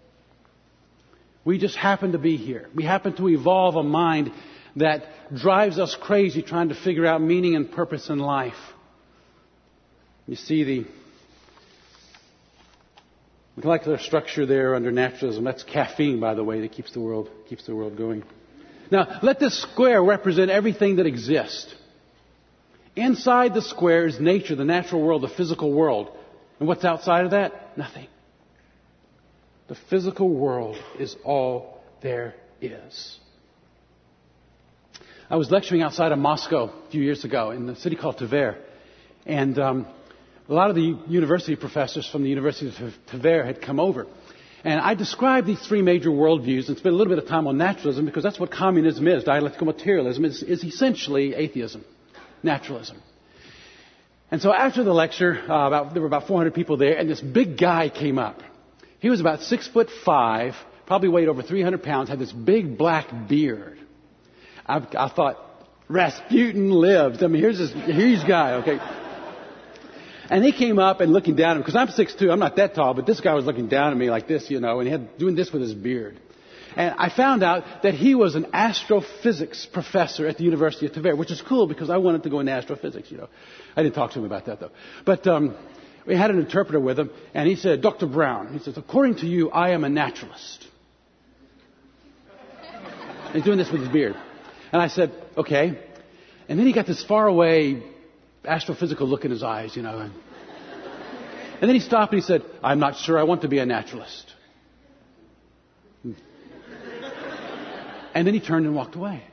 We just happen to be here. We happen to evolve a mind that drives us crazy trying to figure out meaning and purpose in life. You see the molecular structure there under naturalism. That's caffeine, by the way, that keeps the world keeps the world going. Now, let this square represent everything that exists. Inside the square is nature, the natural world, the physical world. And what's outside of that? Nothing. The physical world is all there is. I was lecturing outside of Moscow a few years ago in a city called Tver. And um, a lot of the university professors from the University of Tver had come over. And I described these three major worldviews and spent a little bit of time on naturalism because that's what communism is. Dialectical materialism is, is essentially atheism, naturalism. And so after the lecture, uh, about, there were about four hundred people there, and this big guy came up. He was about six foot five, probably weighed over three hundred pounds, had this big black beard. I, I thought, Rasputin lives. I mean, here's this huge guy, okay? And he came up and looking down at me, because I'm six foot two, I'm not that tall, but this guy was looking down at me like this, you know, and he had doing this with his beard. And I found out that he was an astrophysics professor at the University of Tver, which is cool because I wanted to go into astrophysics, you know. I didn't talk to him about that, though. But um, we had an interpreter with him, and he said, Doctor Brown, he says, according to you, I am a naturalist. And he's doing this with his beard. And I said, okay. And then he got this faraway astrophysical look in his eyes, you know. And, and then he stopped and he said, I'm not sure I want to be a naturalist. And then he turned and walked away.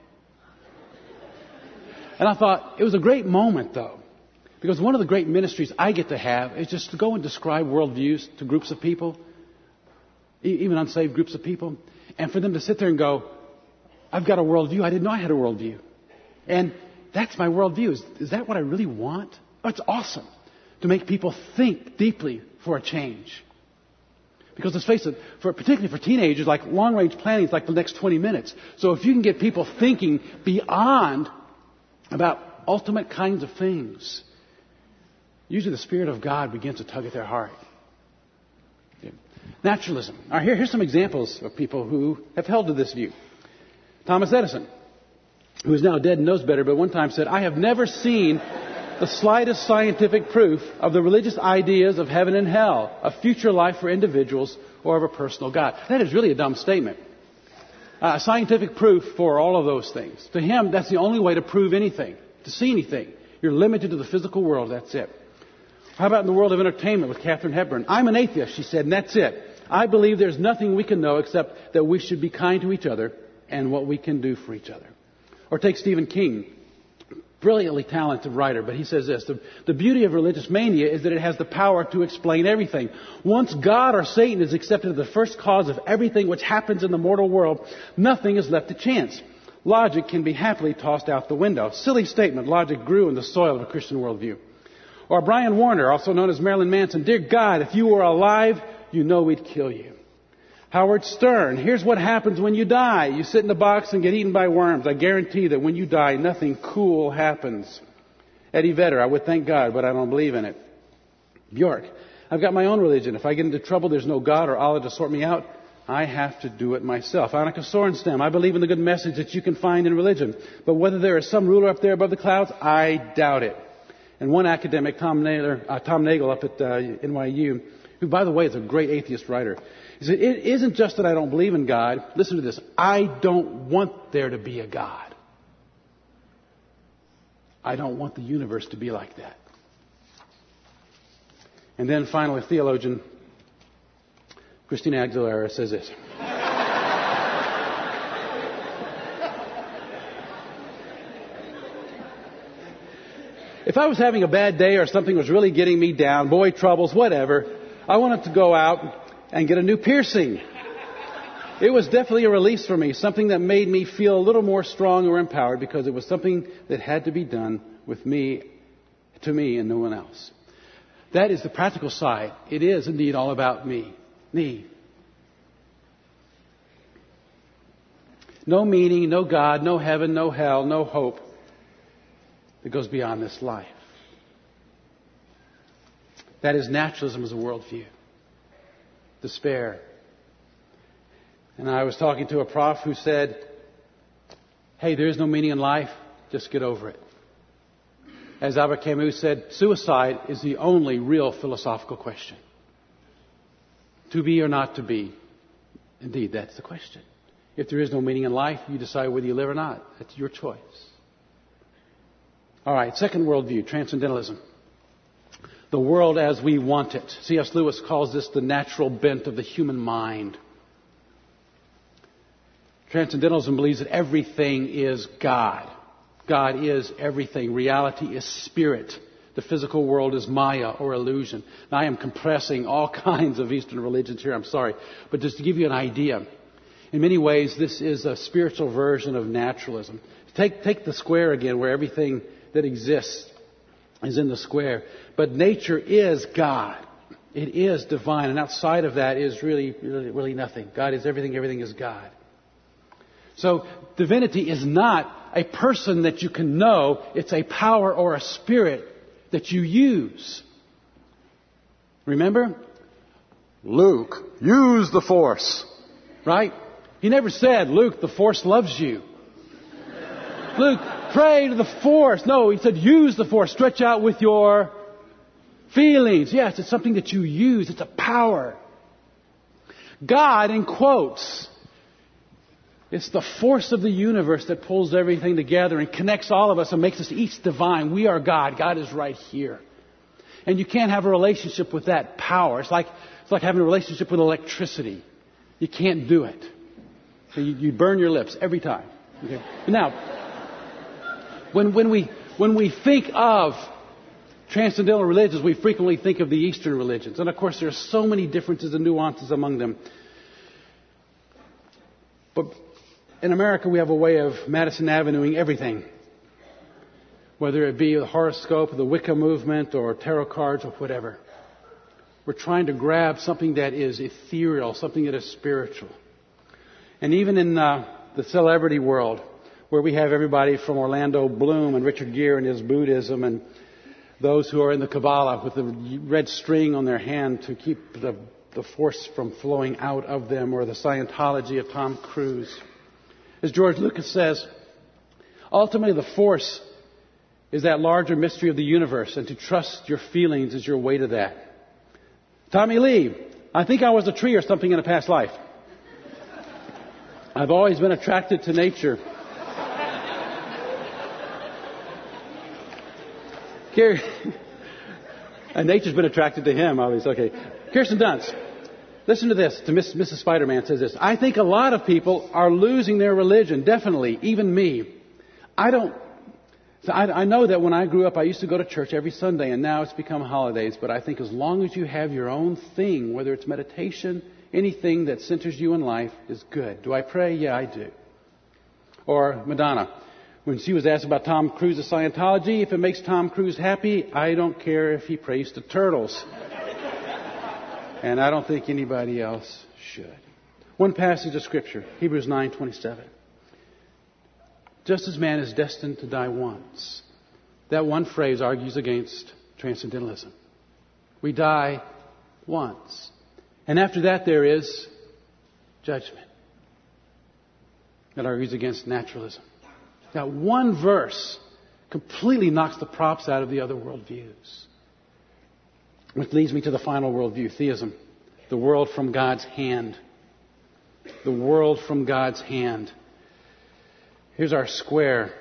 And I thought, it was a great moment, though. Because one of the great ministries I get to have is just to go and describe worldviews to groups of people, even unsaved groups of people, and for them to sit there and go, I've got a worldview. I didn't know I had a worldview. And that's my worldview. Is, is that what I really want? Oh, it's awesome to make people think deeply for a change. Because let's face it, for, particularly for teenagers, like long-range planning is like the next twenty minutes. So if you can get people thinking beyond about ultimate kinds of things, usually the Spirit of God begins to tug at their heart. Yeah. Naturalism. All right, here, here's some examples of people who have held to this view. Thomas Edison, who is now dead and knows better, but one time said, I have never seen the slightest scientific proof of the religious ideas of heaven and hell, of future life for individuals, or of a personal God. That is really a dumb statement. Uh, scientific proof for all of those things. To him, that's the only way to prove anything, to see anything. You're limited to the physical world, that's it. How about in the world of entertainment with Katharine Hepburn? I'm an atheist, she said, and that's it. I believe there's nothing we can know except that we should be kind to each other and what we can do for each other. Or take Stephen King, brilliantly talented writer, but he says this, the, the beauty of religious mania is that it has the power to explain everything. Once God or Satan is accepted as the first cause of everything which happens in the mortal world, nothing is left to chance. Logic can be happily tossed out the window. Silly statement, logic grew in the soil of a Christian worldview. Or Brian Warner, also known as Marilyn Manson, dear God, if you were alive, you know we'd kill you. Howard Stern, here's what happens when you die. You sit in a box and get eaten by worms. I guarantee that when you die, nothing cool happens. Eddie Vedder, I would thank God, but I don't believe in it. Bjork, I've got my own religion. If I get into trouble, there's no God or Allah to sort me out. I have to do it myself. Annika Sorenstam, I believe in the good message that you can find in religion. But whether there is some ruler up there above the clouds, I doubt it. And one academic, Tom, Naylor, uh, Tom Nagel up at uh, N Y U, who, by the way, is a great atheist writer, he said, it isn't just that I don't believe in God. Listen to this. I don't want there to be a God. I don't want the universe to be like that. And then finally, theologian Christina Aguilera says this. If I was having a bad day or something was really getting me down, boy troubles, whatever, I wanted to go out and get a new piercing. It was definitely a release for me, something that made me feel a little more strong or empowered because it was something that had to be done with me, to me and no one else. That is the practical side. It is indeed all about me. Me. No meaning, no God, no heaven, no hell, no hope that goes beyond this life. That is naturalism as a worldview. Despair. And I was talking to a prof who said, hey, there is no meaning in life, just get over it. As Albert Camus said, suicide is the only real philosophical question. To be or not to be. Indeed, that's the question. If there is no meaning in life, you decide whether you live or not. That's your choice. All right, second worldview, transcendentalism. The world as we want it. C S Lewis calls this the natural bent of the human mind. Transcendentalism believes that everything is God. God is everything. Reality is spirit. The physical world is Maya or illusion. Now, I am compressing all kinds of Eastern religions here, I'm sorry. But just to give you an idea, in many ways, this is a spiritual version of naturalism. Take, take the square again, where everything that exists is in the square. But nature is God. It is divine. And outside of that is really, really, really nothing. God is everything. Everything is God. So divinity is not a person that you can know. It's a power or a spirit that you use. Remember? Luke, use the Force. Right? He never said, Luke, the Force loves you. Luke, pray to the Force. No, he said, use the Force. Stretch out with your feelings. Yes, it's something that you use. It's a power. God, in quotes, it's the force of the universe that pulls everything together and connects all of us and makes us each divine. We are God. God is right here. And you can't have a relationship with that power. It's like, it's like having a relationship with electricity. You can't do it. So you, you burn your lips every time. Okay? Now, when, when, we, when we think of transcendental religions, we frequently think of the Eastern religions. And of course, there are so many differences and nuances among them. But in America, we have a way of Madison Avenuing everything. Whether it be the horoscope, the Wicca movement, or tarot cards, or whatever. We're trying to grab something that is ethereal, something that is spiritual. And even in uh, the celebrity world, where we have everybody from Orlando Bloom and Richard Gere and his Buddhism, and those who are in the Kabbalah with the red string on their hand to keep the, the force from flowing out of them, or the Scientology of Tom Cruise. As George Lucas says, ultimately the force is that larger mystery of the universe, and to trust your feelings is your way to that. Tommy Lee, I think I was a tree or something in a past life. I've always been attracted to nature. And nature's been attracted to him, obviously. Okay. Kirsten Dunst. Listen to this. To Miss, Missus Spider-Man says this. I think a lot of people are losing their religion. Definitely. Even me. I don't... So I, I know that when I grew up, I used to go to church every Sunday, and now it's become holidays. But I think as long as you have your own thing, whether it's meditation, anything that centers you in life is good. Do I pray? Yeah, I do. Or Madonna. When she was asked about Tom Cruise's Scientology, if it makes Tom Cruise happy, I don't care if he prays to turtles. And I don't think anybody else should. One passage of Scripture, Hebrews nine twenty-seven. Just as man is destined to die once. That one phrase argues against transcendentalism. We die once. And after that there is judgment. That argues against naturalism. That one verse completely knocks the props out of the other worldviews. Which leads me to the final worldview, theism. The world from God's hand. The world from God's hand. Here's our square.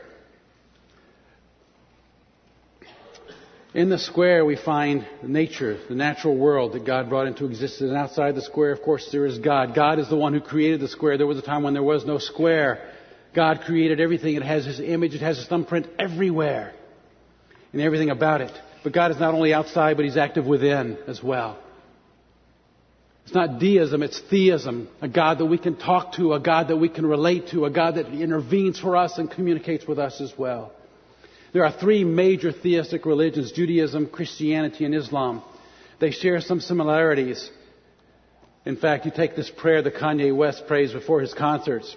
In the square we find nature, the natural world that God brought into existence. And outside the square, of course, there is God. God is the one who created the square. There was a time when there was no square. God created everything. It has His image. It has His thumbprint everywhere. And everything about it. But God is not only outside, but He's active within as well. It's not deism, it's theism. A God that we can talk to, a God that we can relate to, a God that intervenes for us and communicates with us as well. There are three major theistic religions, Judaism, Christianity, and Islam. They share some similarities. In fact, you take this prayer that Kanye West prays before his concerts.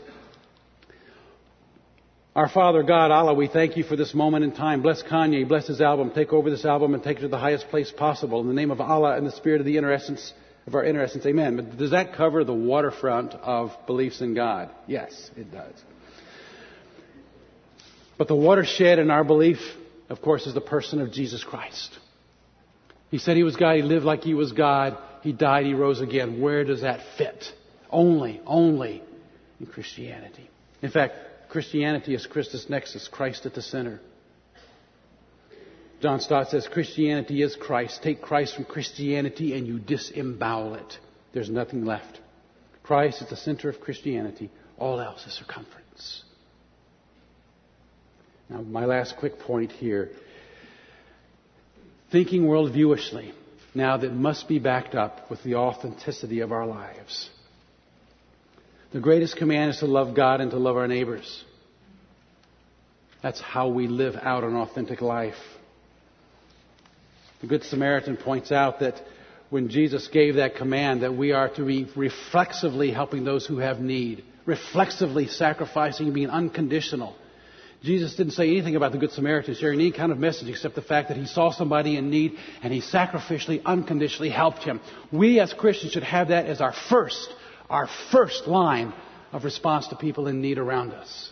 Our Father God, Allah, we thank You for this moment in time. Bless Kanye, bless his album. Take over this album and take it to the highest place possible. In the name of Allah and the spirit of the inner essence, of our inner essence, amen. But does that cover the waterfront of beliefs in God? Yes, it does. But the watershed in our belief, of course, is the person of Jesus Christ. He said He was God. He lived like He was God. He died. He rose again. Where does that fit? Only, only in Christianity. In fact, Christianity is Christus Nexus, Christ at the center. John Stott says Christianity is Christ. Take Christ from Christianity and you disembowel it. There's nothing left. Christ is the center of Christianity. All else is circumference. Now, my last quick point here. Thinking worldviewishly, now that must be backed up with the authenticity of our lives. The greatest command is to love God and to love our neighbors. That's how we live out an authentic life. The Good Samaritan points out that when Jesus gave that command that we are to be reflexively helping those who have need, reflexively sacrificing, being unconditional. Jesus didn't say anything about the Good Samaritan sharing any kind of message except the fact that he saw somebody in need and he sacrificially, unconditionally helped him. We as Christians should have that as our first, our first line of response to people in need around us.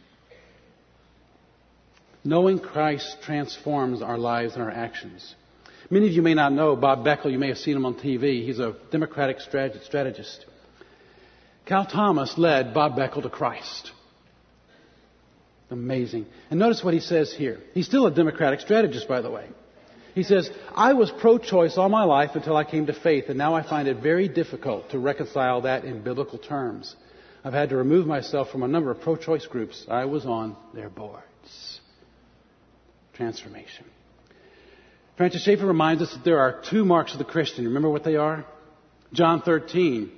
Knowing Christ transforms our lives and our actions. Many of you may not know Bob Beckel. You may have seen him on T V. He's a Democratic strategist. Cal Thomas led Bob Beckel to Christ. Amazing. And notice what he says here. He's still a Democratic strategist, by the way. He says, I was pro-choice all my life until I came to faith, and now I find it very difficult to reconcile that in biblical terms. I've had to remove myself from a number of pro-choice groups. I was on their boards. Transformation. Francis Schaeffer reminds us that there are two marks of the Christian. Remember what they are? John thirteen.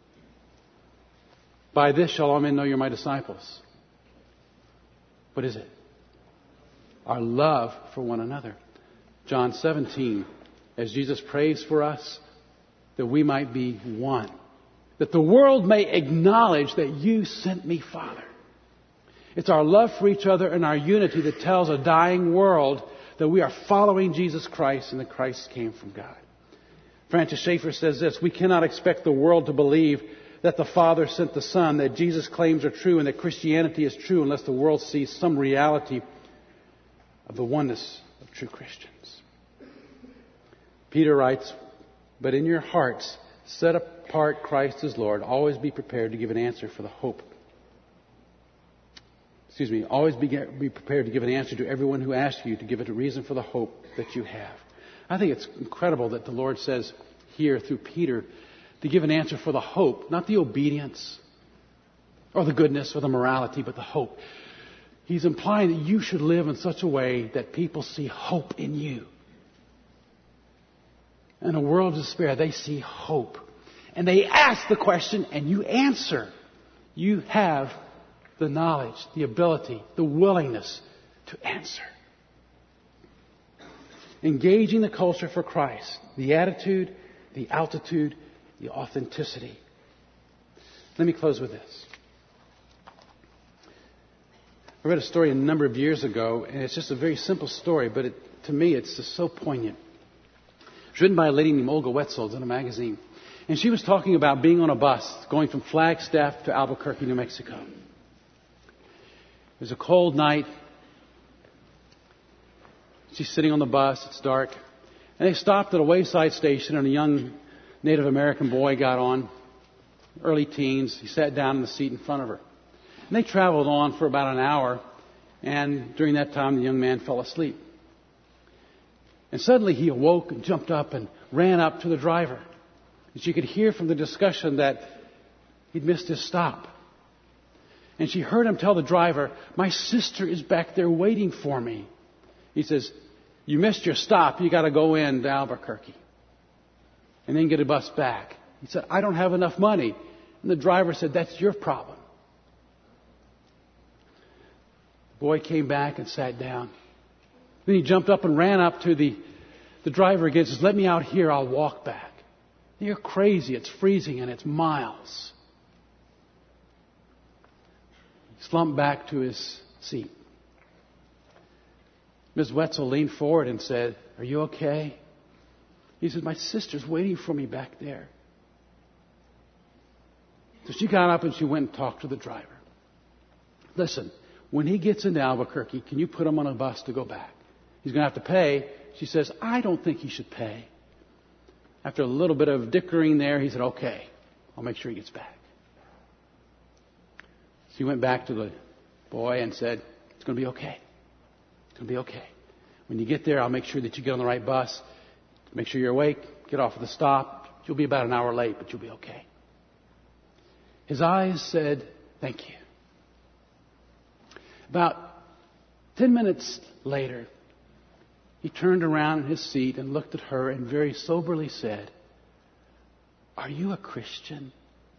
By this shall all men know you're my disciples. What is it? Our love for one another. John seventeen. As Jesus prays for us, that we might be one. That the world may acknowledge that you sent me, Father. It's our love for each other and our unity that tells a dying world that we are following Jesus Christ and that Christ came from God. Francis Schaeffer says this, we cannot expect the world to believe that the Father sent the Son, that Jesus' claims are true, and that Christianity is true unless the world sees some reality of the oneness of true Christians. Peter writes, "But in your hearts, set apart Christ as Lord. Always be prepared to give an answer for the hope. Excuse me, always be, be prepared to give an answer to everyone who asks you to give it a reason for the hope that you have." I think it's incredible that the Lord says here through Peter to give an answer for the hope, not the obedience or the goodness or the morality, but the hope. He's implying that you should live in such a way that people see hope in you. In a world of despair, they see hope. And they ask the question, and you answer. You have the knowledge, the ability, the willingness to answer. Engaging the culture for Christ, the attitude, the altitude, the authenticity. Let me close with this. I read a story a number of years ago, and it's just a very simple story, but it, to me it's just so poignant. It was written by a lady named Olga Wetzel in a magazine. And she was talking about being on a bus going from Flagstaff to Albuquerque, New Mexico. It was a cold night. She's sitting on the bus. It's dark. And they stopped at a wayside station, and a young Native American boy got on, early teens. He sat down in the seat in front of her. And they traveled on for about an hour, and during that time, the young man fell asleep. And suddenly he awoke and jumped up and ran up to the driver. And she could hear from the discussion that he'd missed his stop. And she heard him tell the driver, "My sister is back there waiting for me." He says, "You missed your stop. You got to go in to Albuquerque and then get a bus back." He said, "I don't have enough money." And the driver said, "That's your problem." The boy came back and sat down. Then he jumped up and ran up to the, the driver again and says, "Let me out here. I'll walk back." "You're crazy. It's freezing and it's miles." He slumped back to his seat. Miz Wetzel leaned forward and said, "Are you okay?" He said, "My sister's waiting for me back there." So she got up and she went and talked to the driver. "Listen, when he gets into Albuquerque, can you put him on a bus to go back? He's going to have to pay." She says, "I don't think he should pay." After a little bit of dickering there, he said, "Okay, I'll make sure he gets back." She went back to the boy and said, "It's going to be okay. It's going to be okay. When you get there, I'll make sure that you get on the right bus. Make sure you're awake. Get off at the stop. You'll be about an hour late, but you'll be okay." His eyes said, "Thank you." About ten minutes later, he turned around in his seat and looked at her and very soberly said, "Are you a Christian?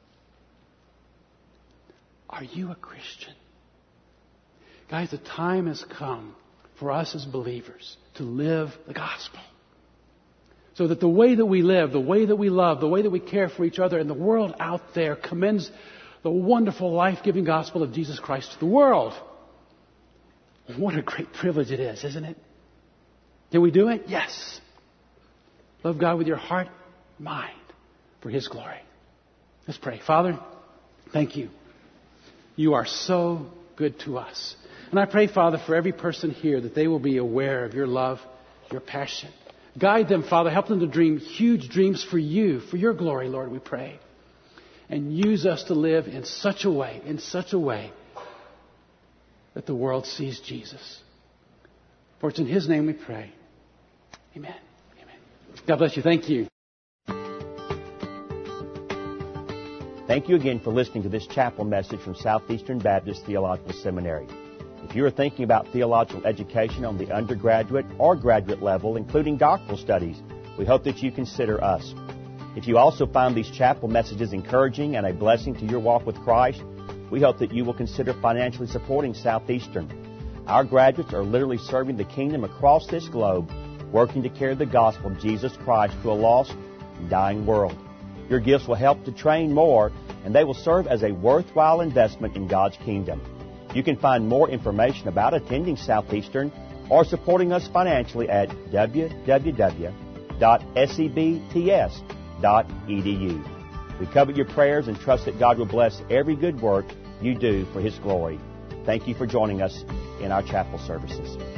Are you a Christian?" Guys, the time has come for us as believers to live the gospel. So that the way that we live, the way that we love, the way that we care for each other, and the world out there commends the wonderful, life-giving gospel of Jesus Christ to the world. What a great privilege it is, isn't it? Can we do it? Yes. Love God with your heart, mind, for His glory. Let's pray. Father, thank you. You are so good to us. And I pray, Father, for every person here that they will be aware of your love, your passion. Guide them, Father. Help them to dream huge dreams for you, for your glory, Lord, we pray. And use us to live in such a way, in such a way that the world sees Jesus. For it's in His name we pray. Amen. Amen. God bless you. Thank you. Thank you again for listening to this chapel message from Southeastern Baptist Theological Seminary. If you are thinking about theological education on the undergraduate or graduate level, including doctoral studies, we hope that you consider us. If you also find these chapel messages encouraging and a blessing to your walk with Christ, we hope that you will consider financially supporting Southeastern. Our graduates are literally serving the kingdom across this globe, working to carry the gospel of Jesus Christ to a lost and dying world. Your gifts will help to train more, and they will serve as a worthwhile investment in God's kingdom. You can find more information about attending Southeastern or supporting us financially at w w w dot s e b t s dot e d u. We covet your prayers and trust that God will bless every good work you do for His glory. Thank you for joining us in our chapel services.